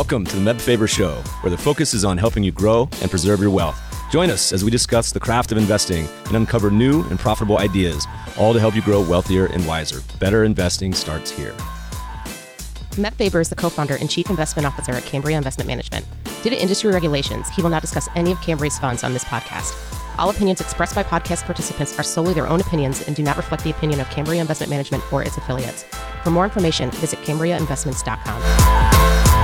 Welcome to the Meb Faber Show, where the focus is on helping you grow and preserve your wealth. Join us as we discuss the craft of investing and uncover new and profitable ideas, all to help you grow wealthier and wiser. Better investing starts here. Meb Faber is the co-founder and chief investment officer at Cambria Investment Management. Due to industry regulations, he will not discuss any of Cambria's funds on this podcast. All opinions expressed by podcast participants are solely their own opinions and do not reflect the opinion of Cambria Investment Management or its affiliates. For more information, visit CambriaInvestments.com.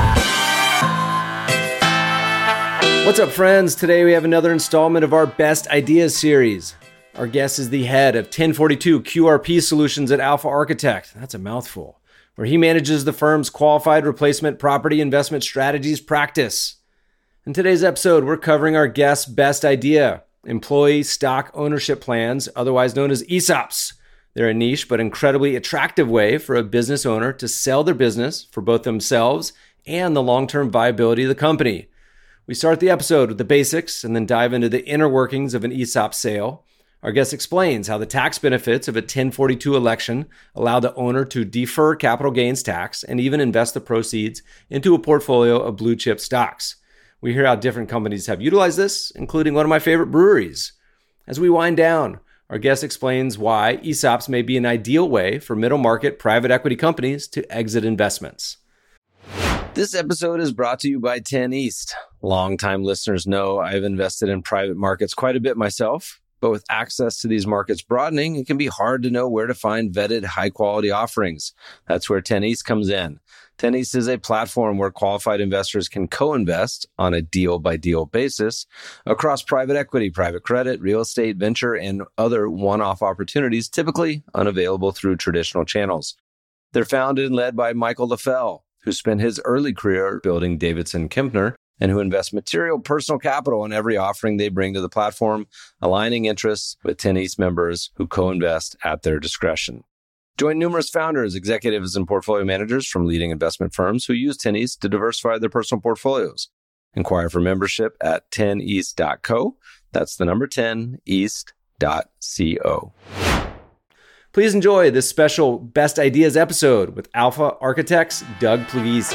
What's up, friends? Today we have another installment of our Best Ideas series. Our guest is the head of 1042 QRP Solutions at Alpha Architect. That's a mouthful. Where he manages the firm's qualified replacement property investment strategies practice. In today's episode, we're covering our guest's best idea, employee stock ownership plans, otherwise known as ESOPs. They're a niche but incredibly attractive way for a business owner to sell their business for both themselves and the long-term viability of the company. We start the episode with the basics and then dive into the inner workings of an ESOP sale. Our guest explains how the tax benefits of a 1042 election allow the owner to defer capital gains tax and even invest the proceeds into a portfolio of blue chip stocks. We hear how different companies have utilized this, including one of my favorite breweries. As we wind down, our guest explains why ESOPs may be an ideal way for middle market private equity companies to exit investments. This episode is brought to you by 10 East. Longtime listeners know I've invested in private markets quite a bit myself, but with access to these markets broadening, it can be hard to know where to find vetted high-quality offerings. That's where 10 East comes in. 10 East is a platform where qualified investors can co-invest on a deal-by-deal basis across private equity, private credit, real estate, venture, and other one-off opportunities typically unavailable through traditional channels. They're founded and led by Michael LaFell, who spent his early career building Davidson Kempner and who invest material personal capital in every offering they bring to the platform, aligning interests with 10 East members who co-invest at their discretion. Join numerous founders, executives, and portfolio managers from leading investment firms who use 10 East to diversify their personal portfolios. Inquire for membership at 10east.co. That's the number 10east.co. Please enjoy this special Best Ideas episode with Alpha Architect's Doug Puglisi.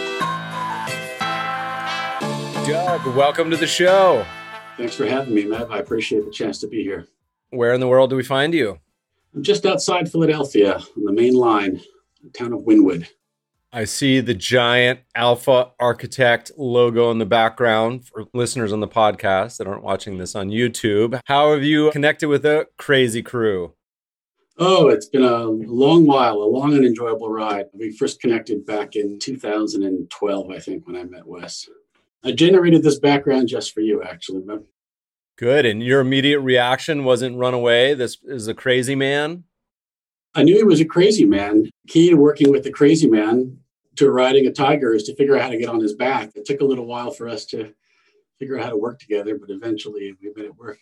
Doug, welcome to the show. Thanks for having me, Meb. I appreciate the chance to be here. Where in the world do we find you? I'm just outside Philadelphia on the main line, the town of Wynwood. I see the giant Alpha Architect logo in the background for listeners on the podcast that aren't watching this on YouTube. How have you connected with the crazy crew? Oh, it's been a long while, a long and enjoyable ride. We first connected back in 2012, I think, when I met Wes. I generated this background just for you, actually. Good. And your immediate reaction wasn't run away? This is a crazy man? I knew he was a crazy man. Key to working with the crazy man to riding a tiger is to figure out how to get on his back. It took a little while for us to figure out how to work together, but eventually we made it work.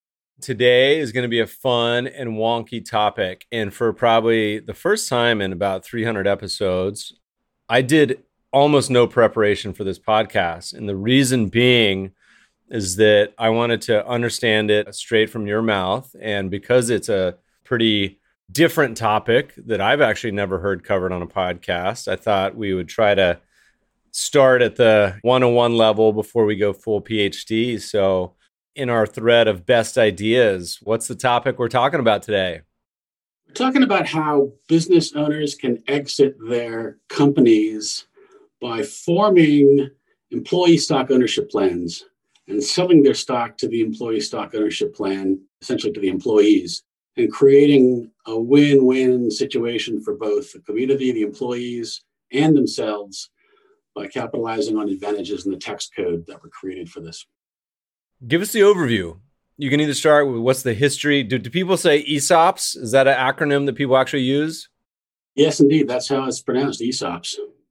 Today is going to be a fun and wonky topic. And for probably the first time in about 300 episodes, I did almost no preparation for this podcast. And the reason being is that I wanted to understand it straight from your mouth. And because it's a pretty different topic that I've actually never heard covered on a podcast, I thought we would try to start at the 101 level before we go full PhD. So in our thread of best ideas, what's the topic we're talking about today? We're talking about how business owners can exit their companies by forming employee stock ownership plans and selling their stock to the employee stock ownership plan, essentially to the employees, and creating a win-win situation for both the community, the employees, and themselves by capitalizing on advantages in the tax code that were created for this. Give us the overview. You can either start with what's the history. Do people say ESOPs? Is that an acronym that people actually use? Yes, indeed. That's how it's pronounced, ESOPs.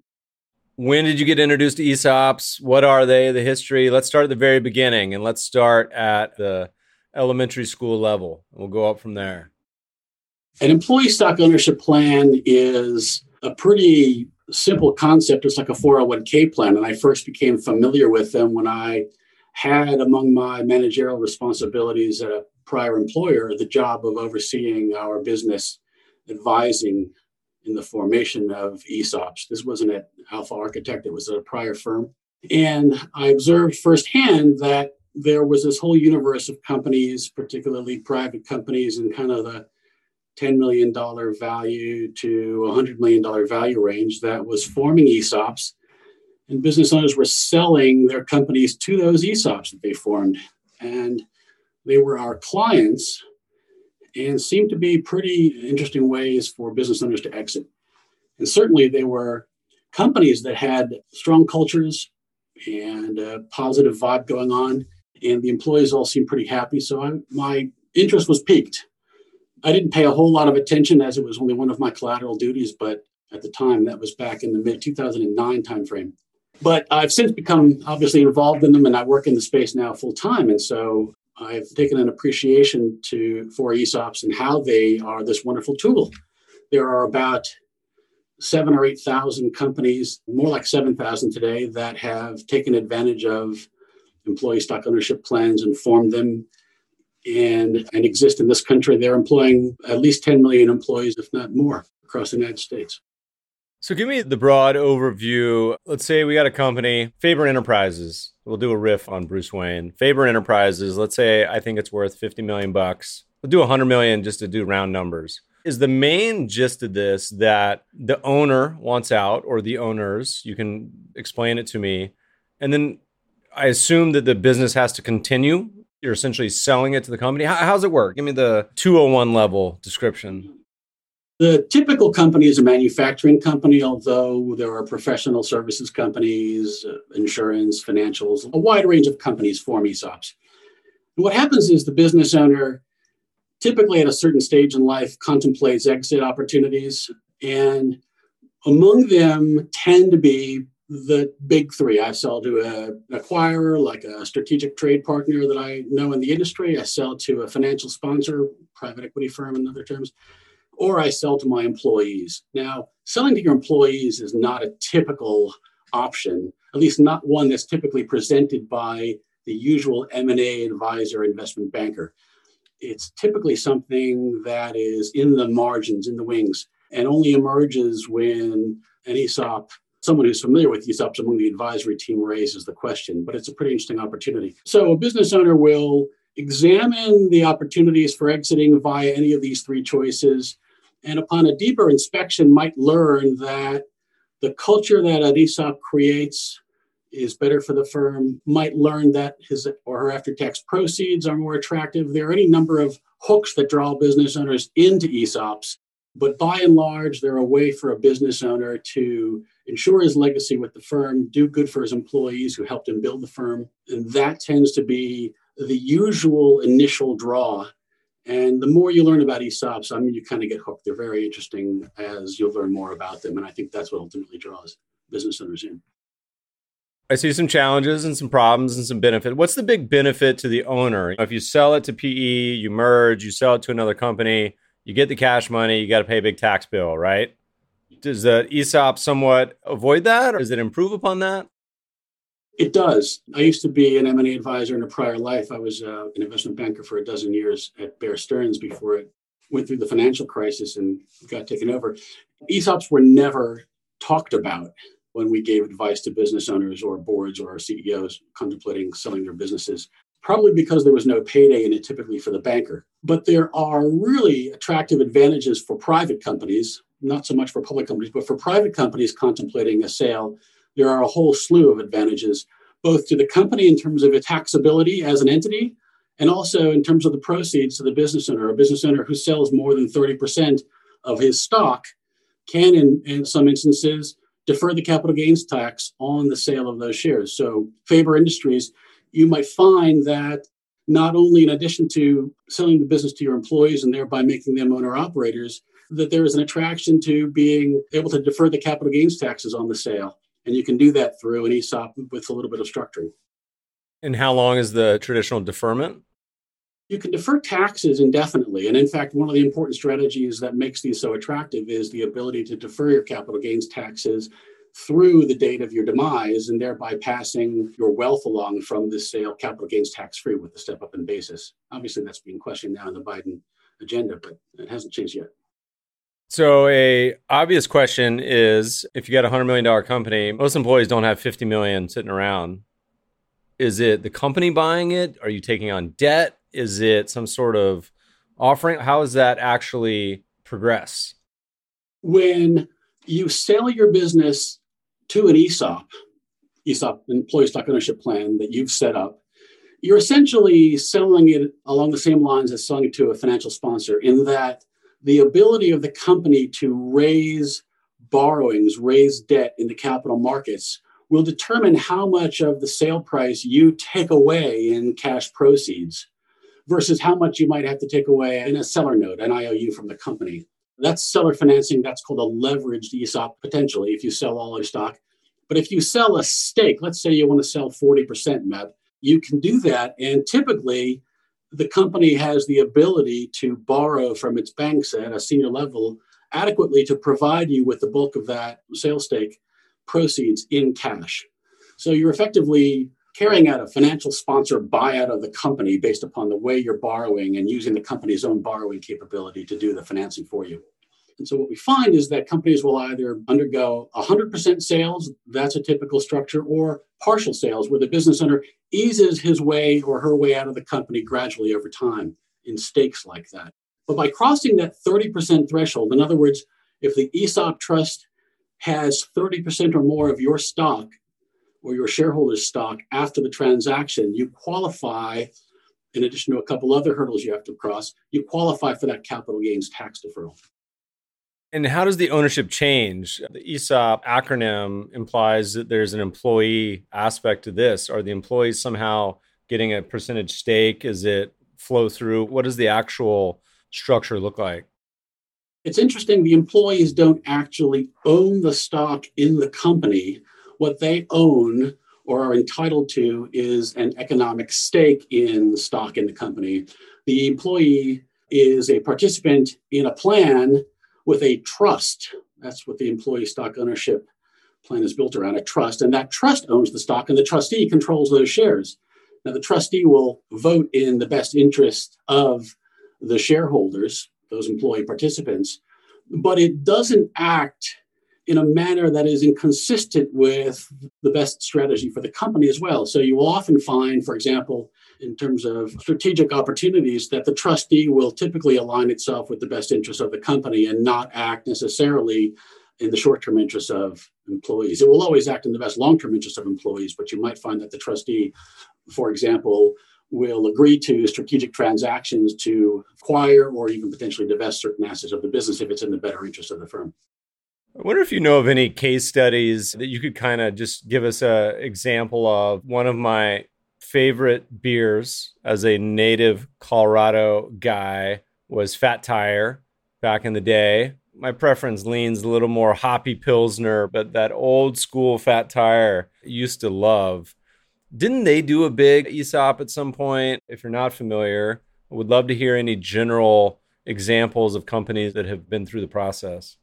When did you get introduced to ESOPs? What are they? The history? Let's start at the very beginning and let's start at the elementary school level. We'll go up from there. An employee stock ownership plan is a pretty simple concept. It's like a 401k plan. And I first became familiar with them when I had among my managerial responsibilities at a prior employer the job of overseeing our business advising in the formation of ESOPs. This wasn't at Alpha Architect, it was at a prior firm. And I observed firsthand that there was this whole universe of companies, particularly private companies in kind of the $10 million value to $100 million value range that was forming ESOPs. And business owners were selling their companies to those ESOPs that they formed. And they were our clients and seemed to be pretty interesting ways for business owners to exit. And certainly they were companies that had strong cultures and a positive vibe going on. And the employees all seemed pretty happy. So my interest was piqued. I didn't pay a whole lot of attention as it was only one of my collateral duties, but at the time, that was back in the mid-2009 timeframe. But I've since become obviously involved in them, and I work in the space now full time. And so I've taken an appreciation for ESOPs and how they are this wonderful tool. There are about 7,000 or 8,000 companies, more like 7,000 today, that have taken advantage of employee stock ownership plans and formed them and exist in this country. They're employing at least 10 million employees, if not more, across the United States. So give me the broad overview. Let's say we got a company, Faber Enterprises. We'll do a riff on Bruce Wayne. Faber Enterprises, let's say I think it's worth $50 million. We'll do $100 million just to do round numbers. Is the main gist of this that the owner wants out, or the owners? You can explain it to me. And then I assume that the business has to continue. You're essentially selling it to the company. How's it work? Give me the 201 level description. The typical company is a manufacturing company, although there are professional services companies, insurance, financials, a wide range of companies form ESOPs. And what happens is the business owner, typically at a certain stage in life, contemplates exit opportunities. And among them tend to be the big three. I sell to an acquirer, like a strategic trade partner that I know in the industry. I sell to a financial sponsor, private equity firm in other terms, or I sell to my employees. Now, selling to your employees is not a typical option, at least not one that's typically presented by the usual M&A advisor, investment banker. It's typically something that is in the margins, in the wings, and only emerges when an ESOP, someone who's familiar with ESOPs among the advisory team, raises the question. But it's a pretty interesting opportunity. So a business owner will examine the opportunities for exiting via any of these three choices, and upon a deeper inspection might learn that the culture that an ESOP creates is better for the firm, might learn that his or her after-tax proceeds are more attractive. There are any number of hooks that draw business owners into ESOPs, but by and large, they're a way for a business owner to ensure his legacy with the firm, do good for his employees who helped him build the firm, and that tends to be the usual initial draw. And the more you learn about ESOPs, you kind of get hooked. They're very interesting as you'll learn more about them. And I think that's what ultimately draws business owners in. I see some challenges and some problems and some benefit. What's the big benefit to the owner? If you sell it to PE, you merge, you sell it to another company, you get the cash money, you got to pay a big tax bill, right? Does the ESOP somewhat avoid that, or does it improve upon that? It does. I used to be an M&A advisor in a prior life. I was an investment banker for a dozen years at Bear Stearns before it went through the financial crisis and got taken over. ESOPs were never talked about when we gave advice to business owners or boards or CEOs contemplating selling their businesses, probably because there was no payday in it typically for the banker. But there are really attractive advantages for private companies, not so much for public companies, but for private companies contemplating a sale. There are a whole slew of advantages, both to the company in terms of its taxability as an entity, and also in terms of the proceeds to the business owner. A business owner who sells more than 30% of his stock can, in some instances, defer the capital gains tax on the sale of those shares. So Faber Industries, you might find that not only in addition to selling the business to your employees and thereby making them owner-operators, that there is an attraction to being able to defer the capital gains taxes on the sale. And you can do that through an ESOP with a little bit of structuring. And how long is the traditional deferment? You can defer taxes indefinitely. And in fact, one of the important strategies that makes these so attractive is the ability to defer your capital gains taxes through the date of your demise, and thereby passing your wealth along from this sale capital gains tax-free with the step up in basis. Obviously, that's being questioned now in the Biden agenda, but it hasn't changed yet. So a obvious question is, if you got a $100 million company, most employees don't have 50 million sitting around. Is it the company buying it? Are you taking on debt? Is it some sort of offering? How does that actually progress? When you sell your business to an ESOP, employee stock ownership plan that you've set up, you're essentially selling it along the same lines as selling it to a financial sponsor, in that the ability of the company to raise borrowings, raise debt in the capital markets will determine how much of the sale price you take away in cash proceeds versus how much you might have to take away in a seller note, an IOU from the company. That's seller financing. That's called a leveraged ESOP potentially if you sell all your stock. But if you sell a stake, let's say you want to sell 40%, Meb, you can do that. And typically, the company has the ability to borrow from its banks at a senior level adequately to provide you with the bulk of that sales stake proceeds in cash. So you're effectively carrying out a financial sponsor buyout of the company based upon the way you're borrowing and using the company's own borrowing capability to do the financing for you. And so what we find is that companies will either undergo 100% sales, that's a typical structure, or partial sales where the business owner eases his way or her way out of the company gradually over time in stakes like that. But by crossing that 30% threshold, in other words, if the ESOP trust has 30% or more of your stock or your shareholders' stock after the transaction, you qualify, in addition to a couple other hurdles you have to cross, you qualify for that capital gains tax deferral. And how does the ownership change? The ESOP acronym implies that there's an employee aspect to this. Are the employees somehow getting a percentage stake? Is it flow through? What does the actual structure look like? It's interesting. The employees don't actually own the stock in the company. What they own or are entitled to is an economic stake in the stock in the company. The employee is a participant in a plan with a trust. That's what the employee stock ownership plan is built around, a trust. And that trust owns the stock and the trustee controls those shares. Now, the trustee will vote in the best interest of the shareholders, those employee participants, but it doesn't act in a manner that is inconsistent with the best strategy for the company as well. So you will often find, for example, in terms of strategic opportunities, that the trustee will typically align itself with the best interests of the company and not act necessarily in the short-term interests of employees. It will always act in the best long-term interests of employees, but you might find that the trustee, for example, will agree to strategic transactions to acquire or even potentially divest certain assets of the business if it's in the better interest of the firm. I wonder if you know of any case studies that you could kind of just give us an example of. One of my favorite beers as a native Colorado guy was Fat Tire back in the day. My preference leans a little more hoppy Pilsner, but that old school Fat Tire I used to love. Didn't they do a big ESOP at some point? If you're not familiar, I would love to hear any general examples of companies that have been through the process.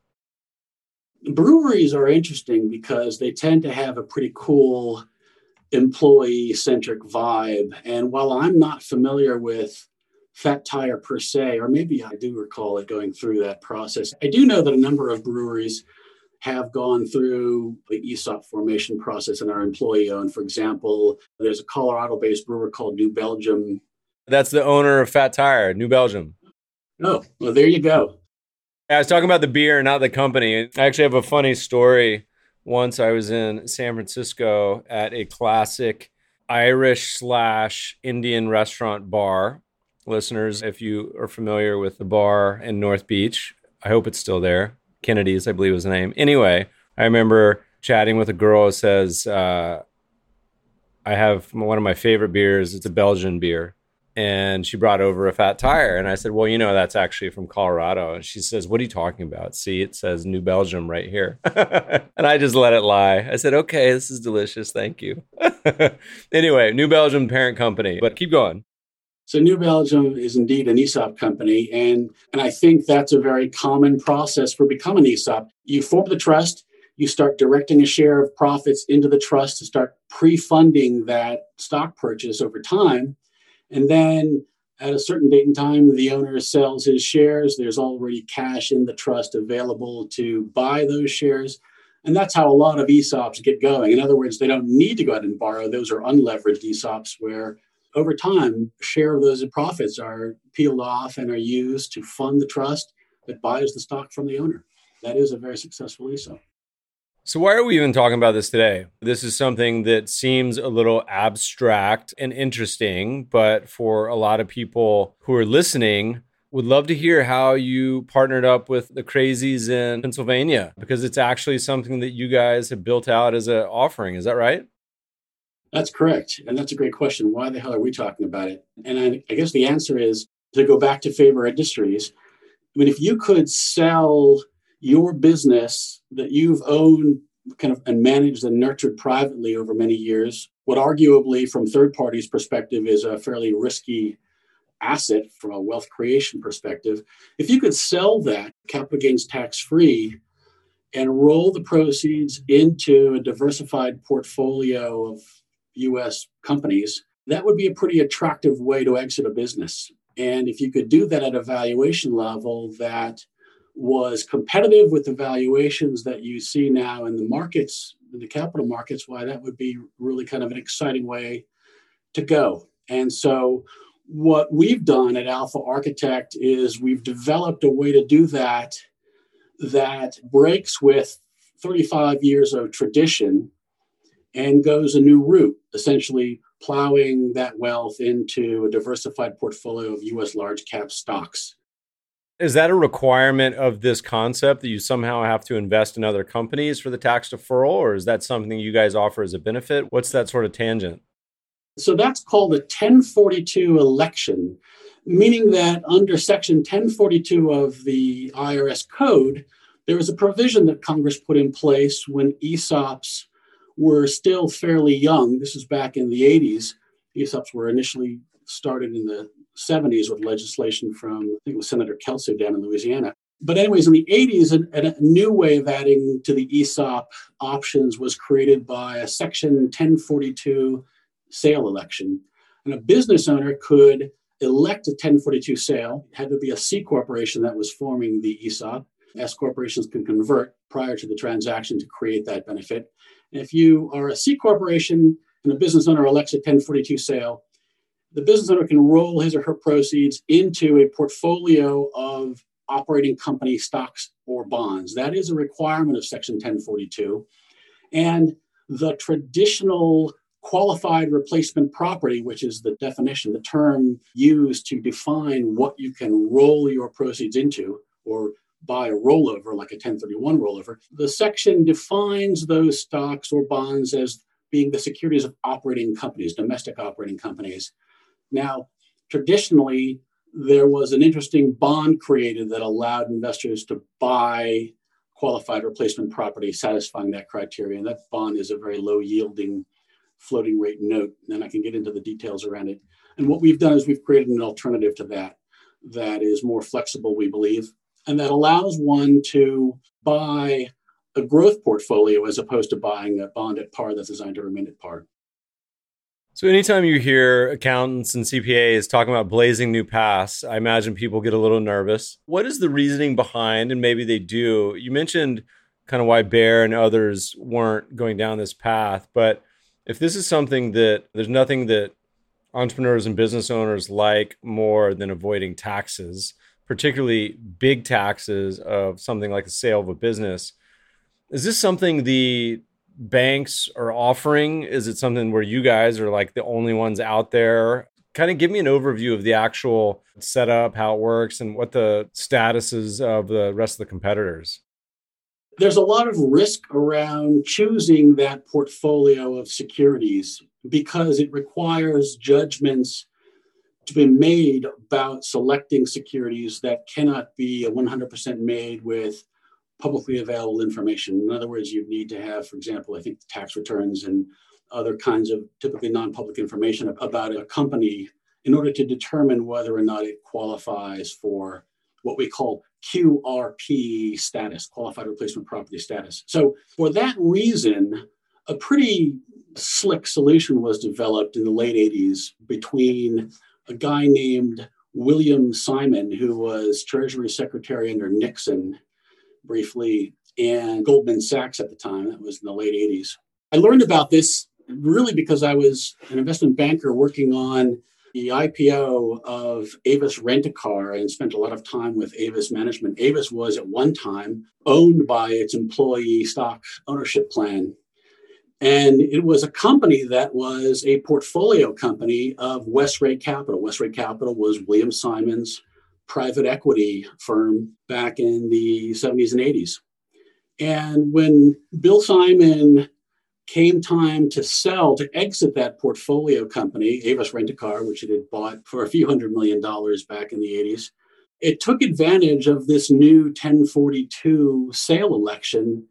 Breweries are interesting because they tend to have a pretty cool employee-centric vibe. And while I'm not familiar with Fat Tire per se, or maybe I do recall it going through that process, I do know that a number of breweries have gone through the ESOP formation process and are employee-owned. For example, there's a Colorado-based brewer called New Belgium. That's the owner of Fat Tire, New Belgium. Oh, well, there you go. I was talking about the beer, not the company. I actually have a funny story. Once I was in San Francisco at a classic Irish/Indian restaurant bar. Listeners, if you are familiar with the bar in North Beach, I hope it's still there. Kennedy's, I believe was the name. Anyway, I remember chatting with a girl who says, I have one of my favorite beers. It's a Belgian beer. And she brought over a Fat Tire. And I said, well, that's actually from Colorado. And she says, what are you talking about? See, it says New Belgium right here. And I just let it lie. I said, okay, this is delicious. Thank you. Anyway, New Belgium parent company, but keep going. So New Belgium is indeed an ESOP company. And I think that's a very common process for becoming an ESOP. You form the trust, you start directing a share of profits into the trust to start pre-funding that stock purchase over time. And then At a certain date and time, the owner sells his shares. There's already cash in the trust available to buy those shares. And that's how a lot of ESOPs get going. In other words, they don't need to go out and borrow. Those are unleveraged ESOPs where over time, a share of those profits are peeled off and are used to fund the trust that buys the stock from the owner. That is a very successful ESOP. So why are we even talking about this today? This is something that seems a little abstract and interesting, but for a lot of people who are listening, would love to hear how you partnered up with the Crazies in Pennsylvania, because it's actually something that you guys have built out as an offering. Is that right? That's correct. And that's a great question. Why the hell are we talking about it? And I guess the answer is to go back to Faber Industries. I mean, if you could sell your business that you've owned kind of and managed and nurtured privately over many years, what arguably from third parties' perspective is a fairly risky asset from a wealth creation perspective, if you could sell that capital gains tax-free and roll the proceeds into a diversified portfolio of U.S. companies, that would be a pretty attractive way to exit a business. And if you could do that at a valuation level that was competitive with the valuations that you see now in the markets, in the capital markets, why that would be really kind of an exciting way to go. And so what we've done at Alpha Architect is we've developed a way to do that that breaks with 35 years of tradition and goes a new route, essentially plowing that wealth into a diversified portfolio of U.S. large cap stocks. Is that a requirement of this concept that you somehow have to invest in other companies for the tax deferral, or is that something you guys offer as a benefit? What's that sort of tangent? So that's called a 1042 election, meaning that under Section 1042 of the IRS code, there was a provision that Congress put in place when ESOPs were still fairly young. This is back in the 80s. ESOPs were initially started in the 70s with legislation from, I think it was Senator Kelso down in Louisiana. But anyways, in the 80s, a new way of adding to the ESOP options was created by a Section 1042 sale election. And a business owner could elect a 1042 sale. It had to be a C corporation that was forming the ESOP. S corporations can convert prior to the transaction to create that benefit. And if you are a C corporation and a business owner elects a 1042 sale, the business owner can roll his or her proceeds into a portfolio of operating company stocks or bonds. That is a requirement of Section 1042. And the traditional qualified replacement property, which is the definition, the term used to define what you can roll your proceeds into or buy a rollover, like a 1031 rollover, the section defines those stocks or bonds as being the securities of operating companies, domestic operating companies. Now, traditionally, there was an interesting bond created that allowed investors to buy qualified replacement property satisfying that criteria. And that bond is a very low yielding floating rate note. And I can get into the details around it. And what we've done is we've created an alternative to that that is more flexible, we believe, and that allows one to buy a growth portfolio as opposed to buying a bond at par that's designed to remain at par. So anytime you hear accountants and CPAs talking about blazing new paths, I imagine people get a little nervous. What is the reasoning behind, and maybe they do? You mentioned kind of why Bear and others weren't going down this path, but if this is something that there's nothing that entrepreneurs and business owners like more than avoiding taxes, particularly big taxes of something like the sale of a business, is this something the banks are offering? Is it something where you guys are like the only ones out there? Kind of give me an overview of the actual setup, how it works, and what the status is of the rest of the competitors. There's a lot of risk around choosing that portfolio of securities because it requires judgments to be made about selecting securities that cannot be 100% made with publicly available information. In other words, you need to have, for example, I think tax returns and other kinds of typically non-public information about a company in order to determine whether or not it qualifies for what we call QRP status, qualified replacement property status. So for that reason, a pretty slick solution was developed in the late 80s between a guy named William Simon, who was Treasury Secretary under Nixon briefly, and Goldman Sachs at the time. That was in the late 80s. I learned about this really because I was an investment banker working on the IPO of Avis Rent-A-Car and spent a lot of time with Avis management. Avis was at one time owned by its employee stock ownership plan. And it was a company that was a portfolio company of Westlake Capital. Westlake Capital was William Simon's private equity firm back in the 70s and 80s. And when Bill Simon came time to sell, to exit that portfolio company, Avis Rent-A-Car, which it had bought for a few $100 million back in the 80s, it took advantage of this new 1042 sale election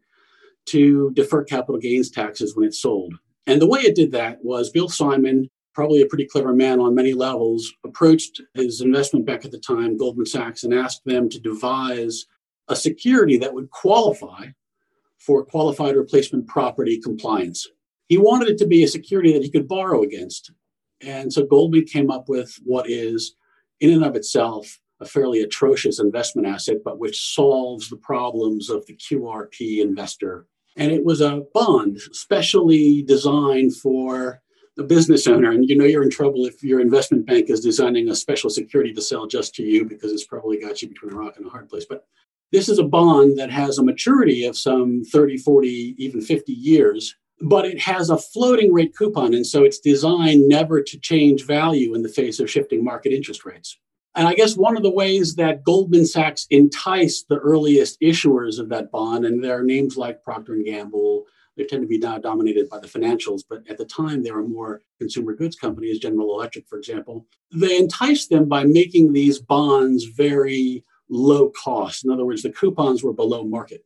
to defer capital gains taxes when it sold. And the way it did that was Bill Simon, probably a pretty clever man on many levels, approached his investment bank at the time, Goldman Sachs, and asked them to devise a security that would qualify for qualified replacement property compliance. He wanted it to be a security that he could borrow against. And so Goldman came up with what is, in and of itself, a fairly atrocious investment asset, but which solves the problems of the QRP investor. And it was a bond specially designed for the business owner. And you know you're in trouble if your investment bank is designing a special security to sell just to you, because it's probably got you between a rock and a hard place. But this is a bond that has a maturity of some 30, 40, even 50 years, but it has a floating rate coupon. And so it's designed never to change value in the face of shifting market interest rates. And I guess one of the ways that Goldman Sachs enticed the earliest issuers of that bond, and there are names like Procter & Gamble, they tend to be now dominated by the financials, but at the time they were more consumer goods companies, General Electric, for example. They enticed them by making these bonds very low cost. In other words, the coupons were below market.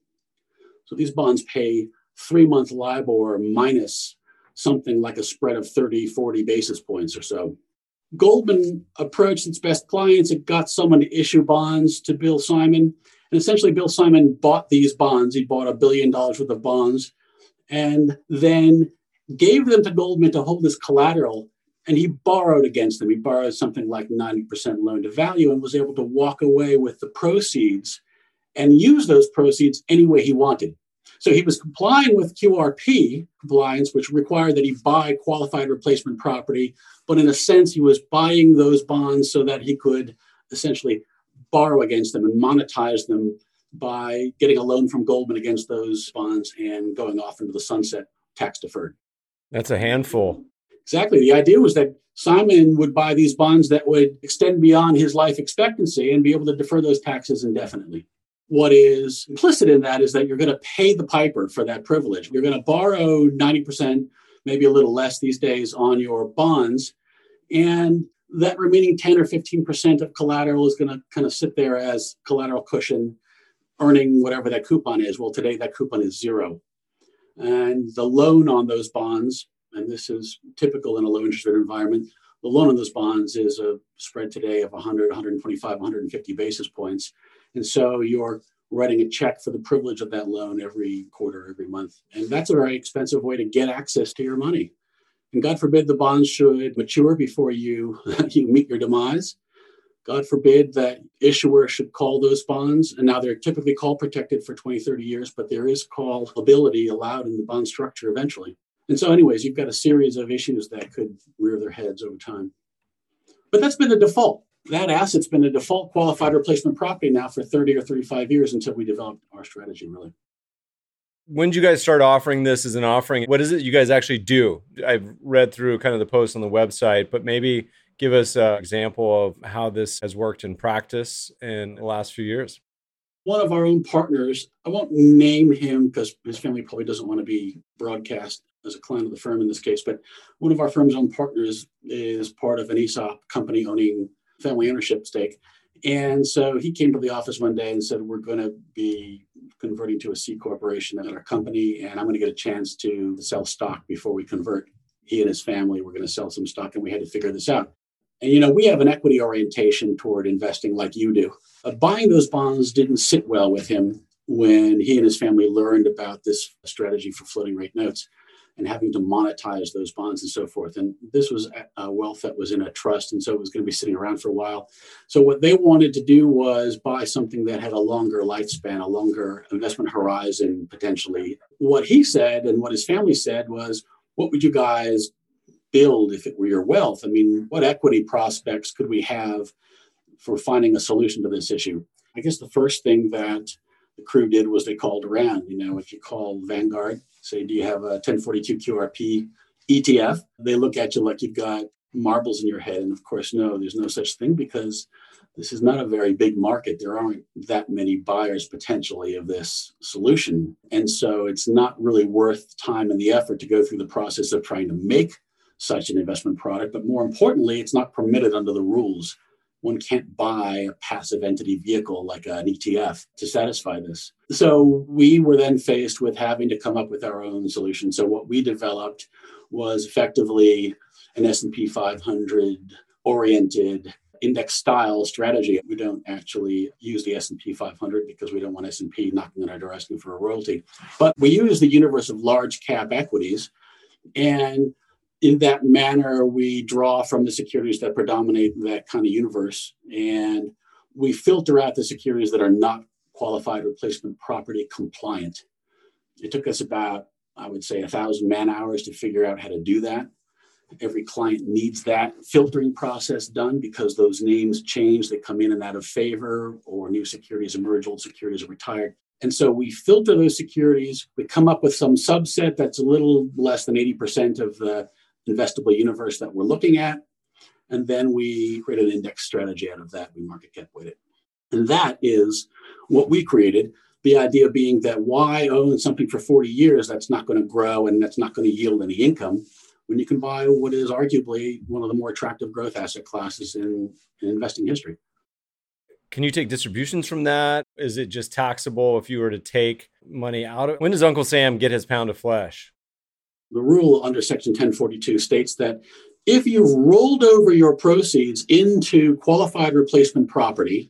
So these bonds pay 3-month LIBOR minus something like a spread of 30, 40 basis points or so. Goldman approached its best clients. It got someone to issue bonds to Bill Simon. And essentially, Bill Simon bought these bonds. He bought $1 billion worth of bonds and then gave them to Goldman to hold as collateral. And he borrowed against them. He borrowed something like 90% loan to value and was able to walk away with the proceeds and use those proceeds any way he wanted. So he was complying with QRP compliance, which required that he buy qualified replacement property. But in a sense, he was buying those bonds so that he could essentially borrow against them and monetize them by getting a loan from Goldman against those bonds and going off into the sunset tax deferred. That's a handful. Exactly. The idea was that Simon would buy these bonds that would extend beyond his life expectancy and be able to defer those taxes indefinitely. What is implicit in that is that you're going to pay the piper for that privilege. You're going to borrow 90%, maybe a little less these days, on your bonds. And that remaining 10 or 15% of collateral is going to kind of sit there as collateral cushion, earning whatever that coupon is. Well, today that coupon is 0. And the loan on those bonds, and this is typical in a low interest rate environment, the loan on those bonds is a spread today of 100, 125, 150 basis points. And so you're writing a check for the privilege of that loan every quarter, every month. And that's a very expensive way to get access to your money. And God forbid the bonds should mature before you meet your demise. God forbid that issuer should call those bonds. And now they're typically call protected for 20, 30 years, but there is callability allowed in the bond structure eventually. And so anyways, you've got a series of issues that could rear their heads over time. But that's been the default. That asset's been a default qualified replacement property now for 30 or 35 years until we developed our strategy, really. When did you guys start offering this as an offering? What is it you guys actually do? I've read through kind of the posts on the website, but maybe give us an example of how this has worked in practice in the last few years. One of our own partners, I won't name him because his family probably doesn't want to be broadcast as a client of the firm in this case, but one of our firm's own partners is part of an ESOP company owning family ownership stake. And so he came to the office one day and said, we're going to be converting to a C corporation at our company, and I'm going to get a chance to sell stock before we convert. He and his family were going to sell some stock, and we had to figure this out. And, we have an equity orientation toward investing like you do. Buying those bonds didn't sit well with him when he and his family learned about this strategy for floating rate notes. and having to monetize those bonds and so forth. And this was a wealth that was in a trust, and so it was going to be sitting around for a while. So what they wanted to do was buy something that had a longer lifespan, a longer investment horizon, potentially. What he said and what his family said was, what would you guys build if it were your wealth? I mean, what equity prospects could we have for finding a solution to this issue? I guess the first thing that the crew did was they called around. If you call Vanguard, say, do you have a 1042 QRP ETF? They look at you like you've got marbles in your head. And of course, no, there's no such thing, because this is not a very big market. There aren't that many buyers potentially of this solution. And so it's not really worth time and the effort to go through the process of trying to make such an investment product. But more importantly, it's not permitted under the rules. One can't buy a passive entity vehicle like an ETF to satisfy this. So we were then faced with having to come up with our own solution. So what we developed was effectively an S&P 500 oriented index style strategy. We don't actually use the S&P 500 because we don't want S&P knocking on our door asking for a royalty. But we use the universe of large cap equities, and in that manner, we draw from the securities that predominate that kind of universe, and we filter out the securities that are not qualified replacement property compliant. It took us about, I would say, 1,000 man hours to figure out how to do that. Every client needs that filtering process done because those names change. They come in and out of favor, or new securities emerge, old securities are retired. And so we filter those securities. We come up with some subset that's a little less than 80% of the investable universe that we're looking at. And then we create an index strategy out of that. We market cap weight it. And that is what we created. The idea being that why own something for 40 years that's not going to grow and that's not going to yield any income when you can buy what is arguably one of the more attractive growth asset classes in investing history. Can you take distributions from that? Is it just taxable if you were to take money out of it? When does Uncle Sam get his pound of flesh? The rule under Section 1042 states that if you've rolled over your proceeds into qualified replacement property,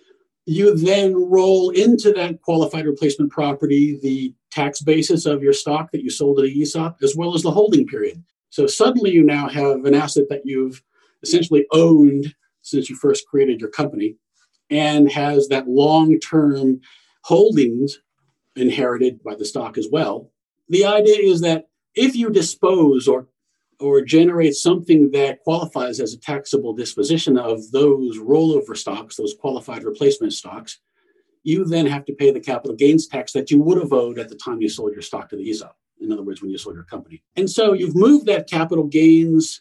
you then roll into that qualified replacement property the tax basis of your stock that you sold at the ESOP, as well as the holding period. So suddenly you now have an asset that you've essentially owned since you first created your company, and has that long-term holdings inherited by the stock as well. The idea is that if you dispose or generate something that qualifies as a taxable disposition of those rollover stocks, those qualified replacement stocks, you then have to pay the capital gains tax that you would have owed at the time you sold your stock to the ESOP. In other words, when you sold your company. And so you've moved that capital gains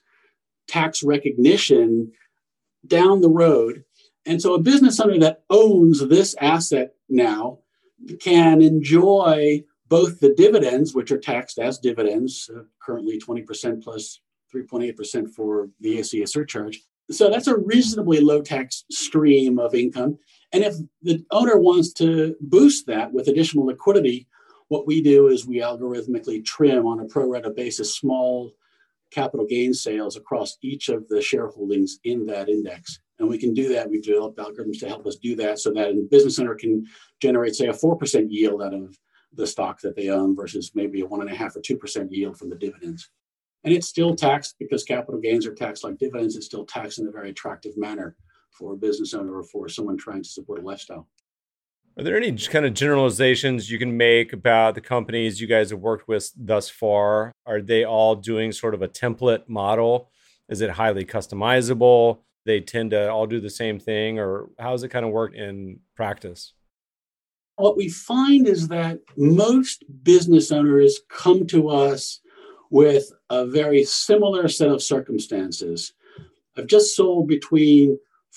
tax recognition down the road. And so a business owner that owns this asset now can enjoy both the dividends, which are taxed as dividends, currently 20% plus 3.8% for the ACA surcharge. So that's a reasonably low tax stream of income. And if the owner wants to boost that with additional liquidity, what we do is we algorithmically trim on a pro rata basis small capital gain sales across each of the shareholdings in that index. And we can do that. We've developed algorithms to help us do that so that a business owner can generate, say, a 4% yield out of the stock that they own versus maybe a 1.5% or 2% yield from the dividends. And it's still taxed because capital gains are taxed like dividends. It's still taxed in a very attractive manner for a business owner or for someone trying to support a lifestyle. Are there any kind of generalizations you can make about the companies you guys have worked with thus far? Are they all doing sort of a template model? Is it highly customizable? They tend to all do the same thing, or how does it kind of work in practice? What we find is that most business owners come to us with a very similar set of circumstances. I've just sold between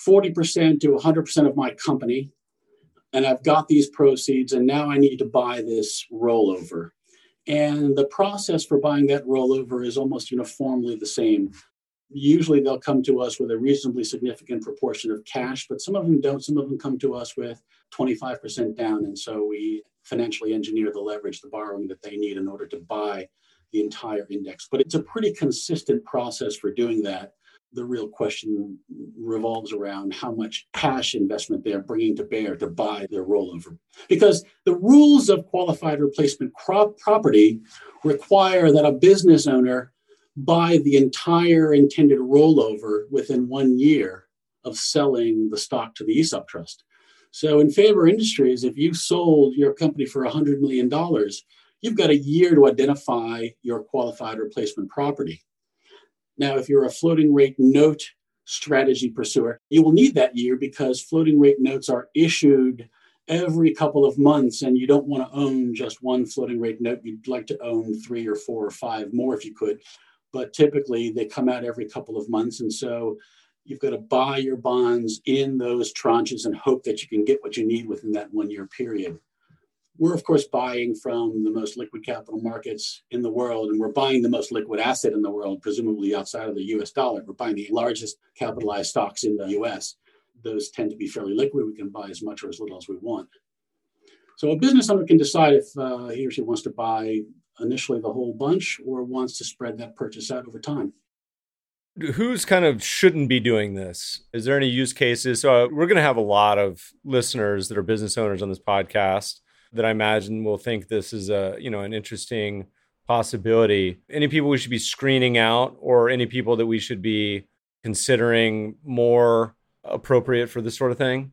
40% to 100% of my company, and I've got these proceeds, and now I need to buy this rollover. And the process for buying that rollover is almost uniformly the same. Usually they'll come to us with a reasonably significant proportion of cash, but some of them don't. Some of them come to us with 25% down. And so we financially engineer the leverage, the borrowing that they need in order to buy the entire index. But it's a pretty consistent process for doing that. the real question revolves around how much cash investment they're bringing to bear to buy their rollover. Because the rules of qualified replacement property require that a business owner buy the entire intended rollover within 1 year of selling the stock to the ESOP trust. So in Faber Industries, if you sold your company for $100 million, you've got a year to identify your qualified replacement property. Now, if you're a floating rate note strategy pursuer, you will need that year because floating rate notes are issued every couple of months, and you don't want to own just one floating rate note. You'd like to own 3 or 4 or 5 more if you could. But typically, they come out every couple of months. And so you've got to buy your bonds in those tranches and hope that you can get what you need within that 1 year period. We're, of course, buying from the most liquid capital markets in the world, and we're buying the most liquid asset in the world, presumably outside of the US dollar. We're buying the largest capitalized stocks in the US. Those tend to be fairly liquid. We can buy as much or as little as we want. So a business owner can decide if he or she wants to buy initially the whole bunch or wants to spread that purchase out over time. Who's kind of shouldn't be doing this? Is there any use cases? So we're going to have a lot of listeners that are business owners on this podcast that I imagine will think this is an interesting possibility. Any people we should be screening out, or any people that we should be considering more appropriate for this sort of thing?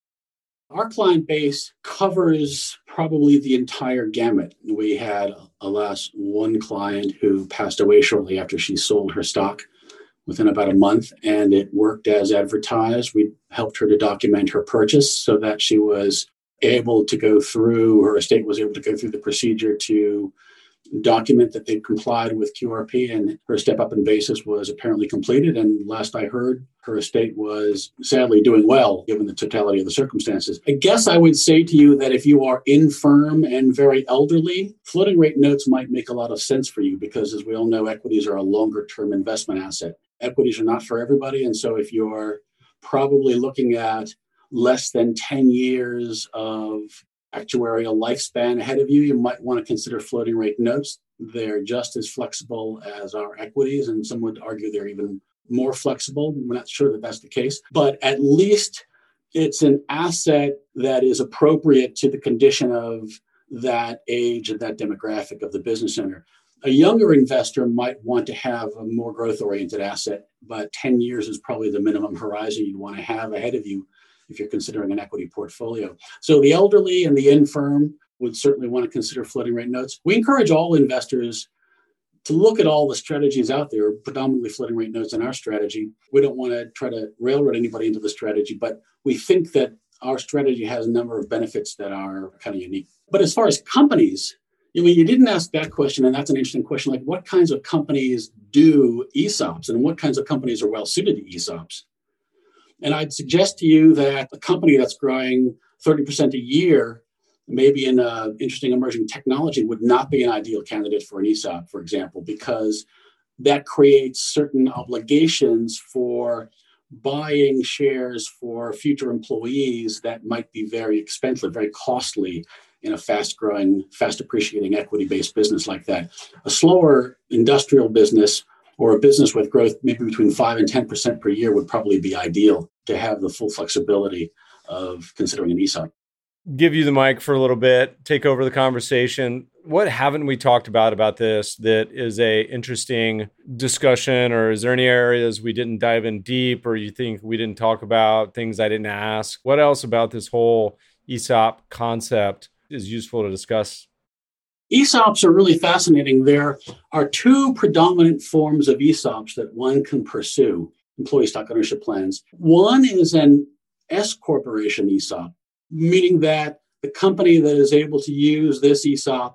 Our client base covers probably the entire gamut. We had, alas, one client who passed away shortly after she sold her stock within about a month, and it worked as advertised. We helped her to document her purchase so that she was able to go through, her estate was able to go through the procedure to document that they complied with QRP, and her step-up in basis was apparently completed. And last I heard, her estate was sadly doing well, given the totality of the circumstances. I guess I would say to you that if you are infirm and very elderly, floating rate notes might make a lot of sense for you because, as we all know, equities are a longer-term investment asset. Equities are not for everybody. And so if you're probably looking at less than 10 years of actuarial lifespan ahead of you, you might want to consider floating rate notes. They're just as flexible as our equities, and some would argue they're even more flexible. We're not sure that that's the case, but at least it's an asset that is appropriate to the condition of that age and that demographic of the business owner. A younger investor might want to have a more growth-oriented asset, but 10 years is probably the minimum horizon you'd want to have ahead of you if you're considering an equity portfolio. So the elderly and the infirm would certainly want to consider floating rate notes. We encourage all investors to look at all the strategies out there, predominantly floating rate notes in our strategy. We don't want to try to railroad anybody into the strategy, but we think that our strategy has a number of benefits that are kind of unique. But as far as companies, you didn't ask that question, and that's an interesting question. Like, what kinds of companies do ESOPs, and what kinds of companies are well suited to ESOPs? And I'd suggest to you that a company that's growing 30% a year, maybe in an interesting emerging technology, would not be an ideal candidate for an ESOP, for example, because that creates certain obligations for buying shares for future employees that might be very expensive, very costly in a fast-growing, fast-appreciating equity-based business like that. A slower industrial business or a business with growth maybe between 5 and 10% per year would probably be ideal to have the full flexibility of considering an ESOP. Give you the mic for a little bit, take over the conversation. What haven't we talked about this that is a interesting discussion, or is there any areas we didn't dive in deep, or you think we didn't talk about, things I didn't ask? What else about this whole ESOP concept is useful to discuss? ESOPs are really fascinating. There are 2 predominant forms of ESOPs that one can pursue, employee stock ownership plans. One is an S corporation ESOP, meaning that the company that is able to use this ESOP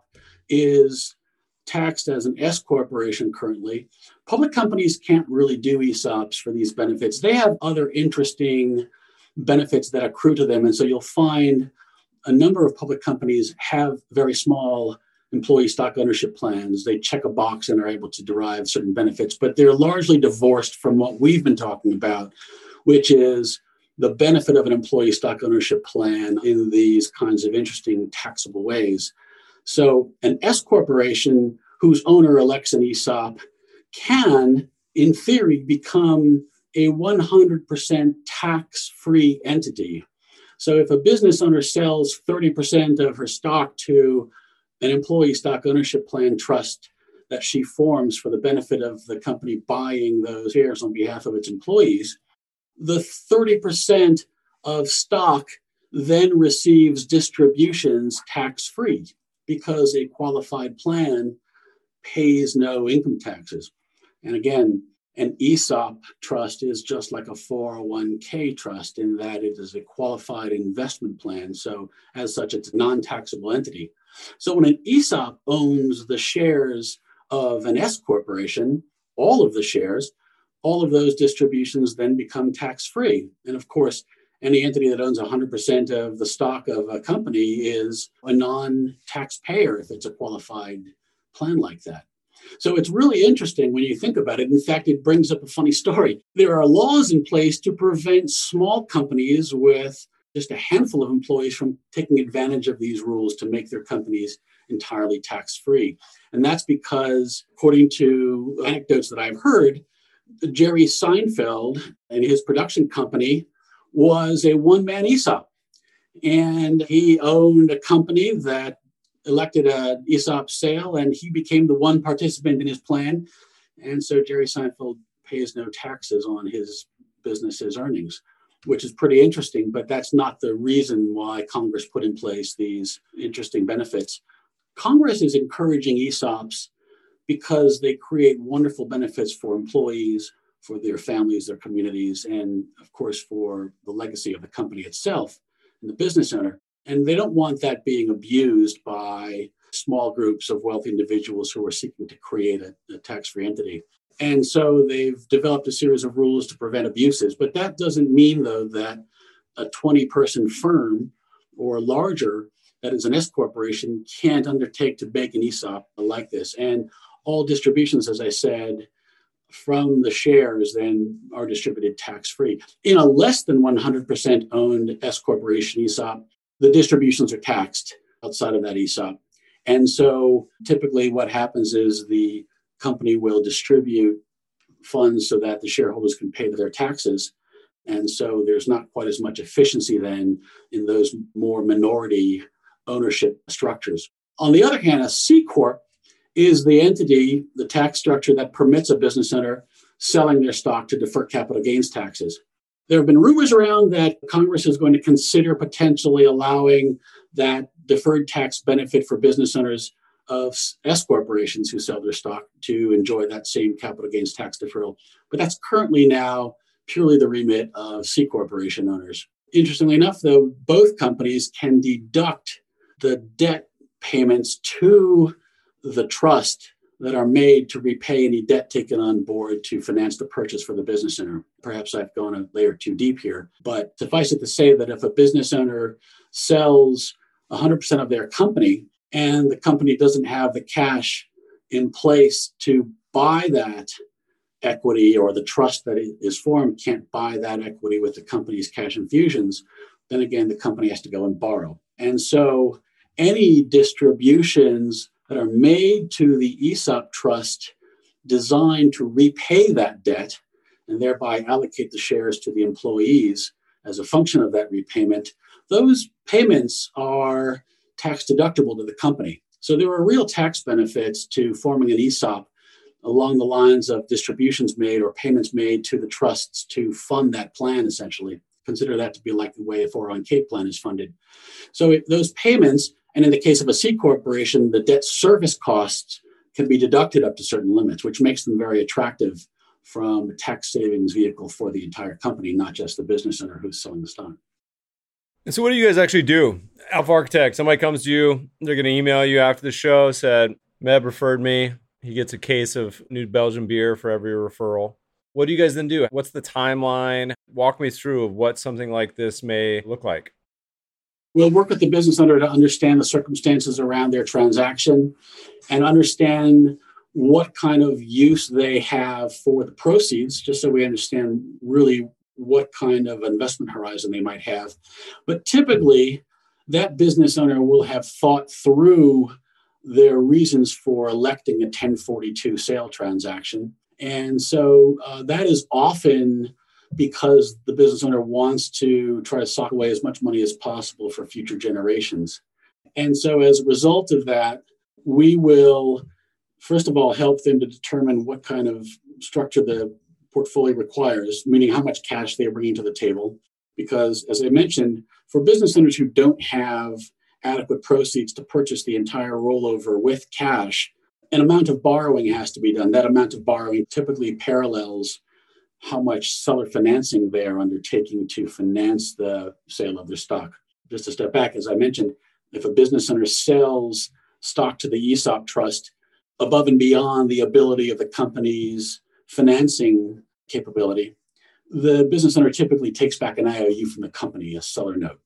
is taxed as an S corporation currently. Public companies can't really do ESOPs for these benefits. They have other interesting benefits that accrue to them. And so you'll find a number of public companies have very small employee stock ownership plans. They check a box and are able to derive certain benefits, but they're largely divorced from what we've been talking about, which is the benefit of an employee stock ownership plan in these kinds of interesting taxable ways. So an S corporation whose owner elects an ESOP can, in theory, become a 100% tax-free entity. So if a business owner sells 30% of her stock to an employee stock ownership plan trust that she forms for the benefit of the company buying those shares on behalf of its employees, the 30% of stock then receives distributions tax-free because a qualified plan pays no income taxes. And again, an ESOP trust is just like a 401k trust in that it is a qualified investment plan. So as such, it's a non-taxable entity. So when an ESOP owns the shares of an S corporation, all of the shares, all of those distributions then become tax-free. And of course, any entity that owns 100% of the stock of a company is a non-taxpayer if it's a qualified plan like that. So it's really interesting when you think about it. In fact, it brings up a funny story. There are laws in place to prevent small companies with just a handful of employees from taking advantage of these rules to make their companies entirely tax-free. And that's because, according to anecdotes that I've heard, Jerry Seinfeld and his production company was a one-man ESOP. And he owned a company that elected an ESOP sale, and he became the one participant in his plan. And so Jerry Seinfeld pays no taxes on his business's earnings, which is pretty interesting, but that's not the reason why Congress put in place these interesting benefits. Congress is encouraging ESOPs because they create wonderful benefits for employees, for their families, their communities, and of course, for the legacy of the company itself and the business owner. And they don't want that being abused by small groups of wealthy individuals who are seeking to create a tax-free entity. And so they've developed a series of rules to prevent abuses. But that doesn't mean, though, that a 20-person firm or larger that is an S corporation can't undertake to make an ESOP like this. And all distributions, as I said, from the shares then are distributed tax-free. In a less than 100% owned S corporation ESOP, the distributions are taxed outside of that ESOP. And so typically what happens is the company will distribute funds so that the shareholders can pay their taxes. And so there's not quite as much efficiency then in those more minority ownership structures. On the other hand, a C Corp is the entity, the tax structure that permits a business owner selling their stock to defer capital gains taxes. There have been rumors around that Congress is going to consider potentially allowing that deferred tax benefit for business owners of S corporations who sell their stock to enjoy that same capital gains tax deferral. But that's currently now purely the remit of C corporation owners. Interestingly enough, though, both companies can deduct the debt payments to the trust that are made to repay any debt taken on board to finance the purchase for the business owner. Perhaps I've gone a layer too deep here, but suffice it to say that if a business owner sells 100% of their company and the company doesn't have the cash in place to buy that equity, or the trust that is formed can't buy that equity with the company's cash infusions, then again, the company has to go and borrow. And so any distributions that are made to the ESOP trust designed to repay that debt and thereby allocate the shares to the employees as a function of that repayment, those payments are tax deductible to the company. So there are real tax benefits to forming an ESOP along the lines of distributions made or payments made to the trusts to fund that plan, essentially. Consider that to be like the way a 401k plan is funded. So those payments, and in the case of a C corporation, the debt service costs can be deducted up to certain limits, which makes them very attractive from a tax savings vehicle for the entire company, not just the business owner who's selling the stock. And so what do you guys actually do? Alpha Architect, somebody comes to you, they're going to email you after the show, said, Meb referred me. He gets a case of New Belgian beer for every referral. What do you guys then do? What's the timeline? Walk me through of what something like this may look like. We'll work with the business owner to understand the circumstances around their transaction and understand what kind of use they have for the proceeds, just so we understand really what kind of investment horizon they might have. But typically, that business owner will have thought through their reasons for electing a 1042 sale transaction. And so that is often because the business owner wants to try to sock away as much money as possible for future generations. And so as a result of that, we will, first of all, help them to determine what kind of structure the portfolio requires, meaning how much cash they are bringing to the table. Because as I mentioned, for business owners who don't have adequate proceeds to purchase the entire rollover with cash, an amount of borrowing has to be done. That amount of borrowing typically parallels how much seller financing they are undertaking to finance the sale of their stock. Just to step back, as I mentioned, if a business owner sells stock to the ESOP trust above and beyond the ability of the company's financing capability, the business owner typically takes back an IOU from the company, a seller note.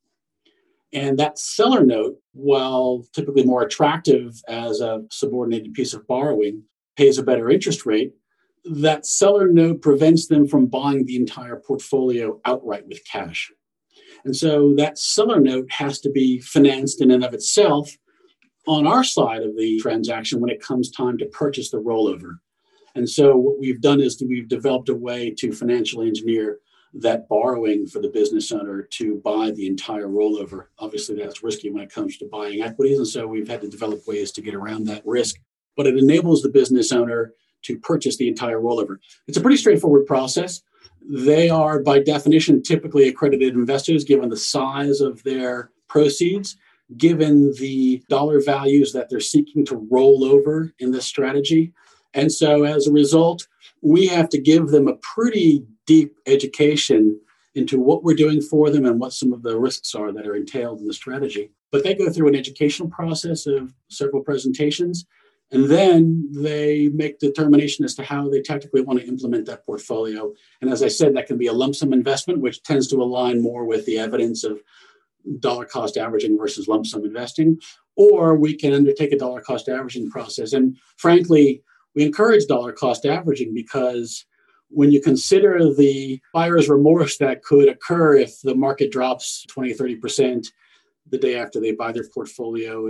And that seller note, while typically more attractive as a subordinated piece of borrowing, pays a better interest rate. That seller note prevents them from buying the entire portfolio outright with cash. And so that seller note has to be financed in and of itself on our side of the transaction when it comes time to purchase the rollover. And so what we've done is we've developed a way to financially engineer that borrowing for the business owner to buy the entire rollover. Obviously, that's risky when it comes to buying equities. And so we've had to develop ways to get around that risk. But it enables the business owner to purchase the entire rollover. It's a pretty straightforward process. They are, by definition, typically accredited investors, given the size of their proceeds, given the dollar values that they're seeking to roll over in this strategy. And so as a result, we have to give them a pretty deep education into what we're doing for them and what some of the risks are that are entailed in the strategy. But they go through an educational process of several presentations, and then they make determination as to how they tactically want to implement that portfolio. And as I said, that can be a lump sum investment, which tends to align more with the evidence of dollar cost averaging versus lump sum investing, or we can undertake a dollar cost averaging process. And frankly, we encourage dollar cost averaging because when you consider the buyer's remorse that could occur if the market drops 20, 30% the day after they buy their portfolio,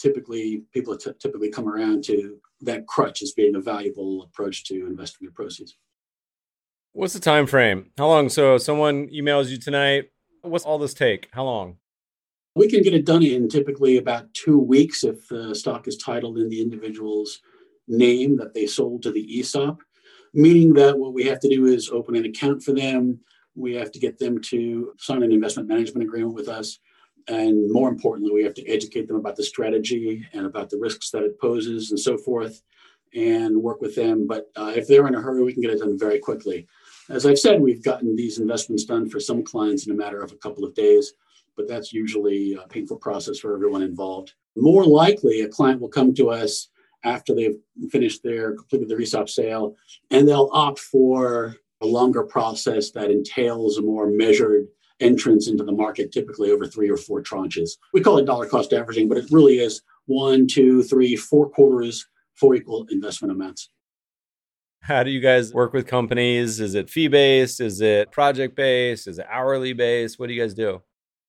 people typically come around to that crutch as being a valuable approach to investing their proceeds. What's the time frame? How long? So someone emails you tonight. What's all this take? How long? We can get it done in typically about 2 weeks if the stock is titled in the individual's name that they sold to the ESOP, meaning that what we have to do is open an account for them. We have to get them to sign an investment management agreement with us. And more importantly, we have to educate them about the strategy and about the risks that it poses and so forth, and work with them. But if they're in a hurry, we can get it done very quickly. As I've said, we've gotten these investments done for some clients in a matter of a couple of days, but that's usually a painful process for everyone involved. More likely, a client will come to us after they've completed their ESOP sale, and they'll opt for a longer process that entails a more measured entrance into the market, typically over 3 or 4 tranches. We call it dollar cost averaging, but it really is 1, 2, 3, 4 quarters, 4 equal investment amounts. How do you guys work with companies? Is it fee-based? Is it project-based? Is it hourly-based? What do you guys do?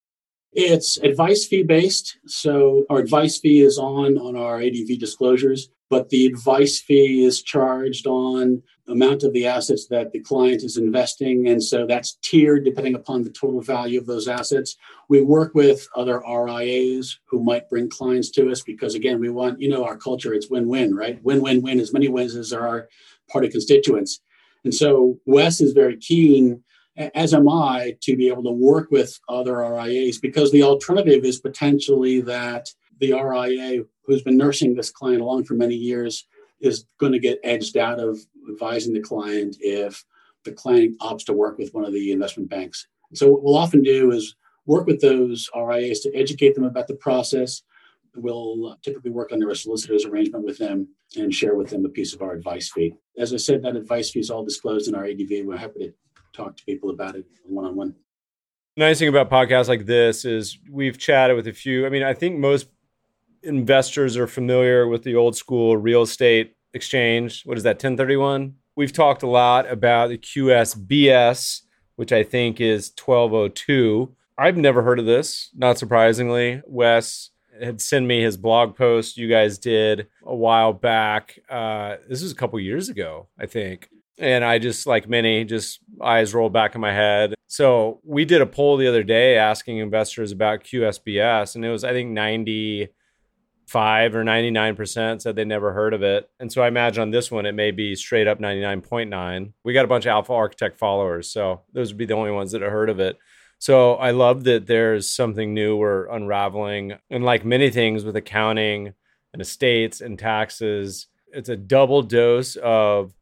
It's advice fee based. So our advice fee is on our ADV disclosures, but the advice fee is charged on the amount of the assets that the client is investing. And so that's tiered depending upon the total value of those assets. We work with other RIAs who might bring clients to us because, again, we want, our culture, it's win-win, right? Win-win-win, as many wins as there are party constituents. And so Wes is very keen, as am I, to be able to work with other RIAs, because the alternative is potentially that the RIA who's been nursing this client along for many years is going to get edged out of advising the client if the client opts to work with one of the investment banks. So what we'll often do is work with those RIAs to educate them about the process. We'll typically work under a solicitor's arrangement with them and share with them a piece of our advice fee. As I said, that advice fee is all disclosed in our ADV. We're happy to talk to people about it one-on-one. The nice thing about podcasts like this is we've chatted with a few. I think most investors are familiar with the old school real estate exchange. What is that, 1031? We've talked a lot about the QSBS, which I think is 1202. I've never heard of this, not surprisingly. Wes had sent me his blog post you guys did a while back. This was a couple years ago, I think. And I just, like many, just eyes rolled back in my head. So we did a poll the other day asking investors about QSBS, and it was, I think, 95 or 99% said they never heard of it. And so I imagine on this one, it may be straight up 99.9. We got a bunch of Alpha Architect followers, so those would be the only ones that have heard of it. So I love that there's something new we're unraveling. And like many things with accounting and estates and taxes, it's a double dose of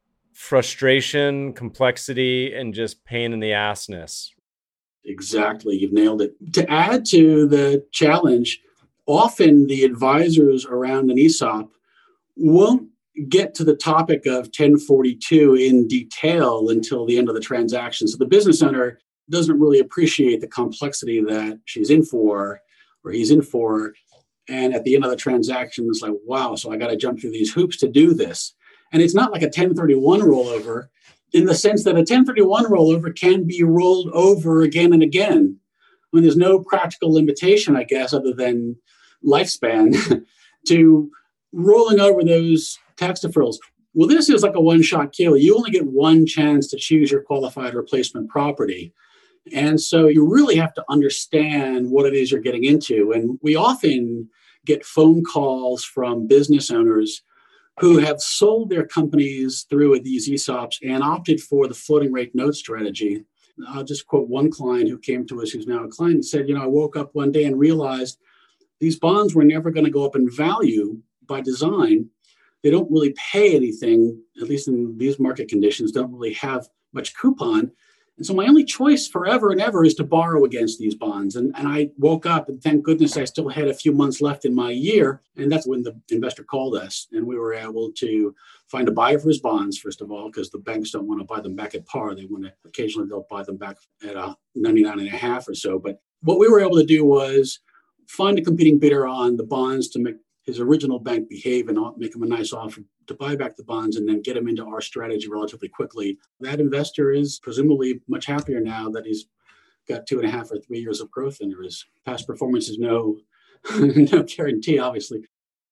frustration, complexity, and just pain in the assness. Exactly. You've nailed it. To add to the challenge, often the advisors around an ESOP won't get to the topic of 1042 in detail until the end of the transaction. So the business owner doesn't really appreciate the complexity that she's in for or he's in for. And at the end of the transaction, it's like, wow, so I got to jump through these hoops to do this. And it's not like a 1031 rollover in the sense that a 1031 rollover can be rolled over again and again. I mean, there's no practical limitation, I guess, other than lifespan to rolling over those tax deferrals. Well, this is like a one-shot kill. You only get one chance to choose your qualified replacement property. And so you really have to understand what it is you're getting into. And we often get phone calls from business owners who have sold their companies through these ESOPs and opted for the floating rate note strategy. I'll just quote one client who came to us, who's now a client, and said, I woke up one day and realized these bonds were never going to go up in value by design. They don't really pay anything, at least in these market conditions, don't really have much coupon. And so my only choice forever and ever is to borrow against these bonds. And I woke up and thank goodness I still had a few months left in my year. And that's when the investor called us and we were able to find a buyer for his bonds, first of all, because the banks don't want to buy them back at par. They want to, occasionally they'll buy them back at a 99.5 or so. But what we were able to do was find a competing bidder on the bonds to make his original bank behave and make him a nice offer to buy back the bonds and then get him into our strategy relatively quickly. That investor is presumably much happier now that he's got 2.5 or 3 years of growth under his past performance is no guarantee, obviously.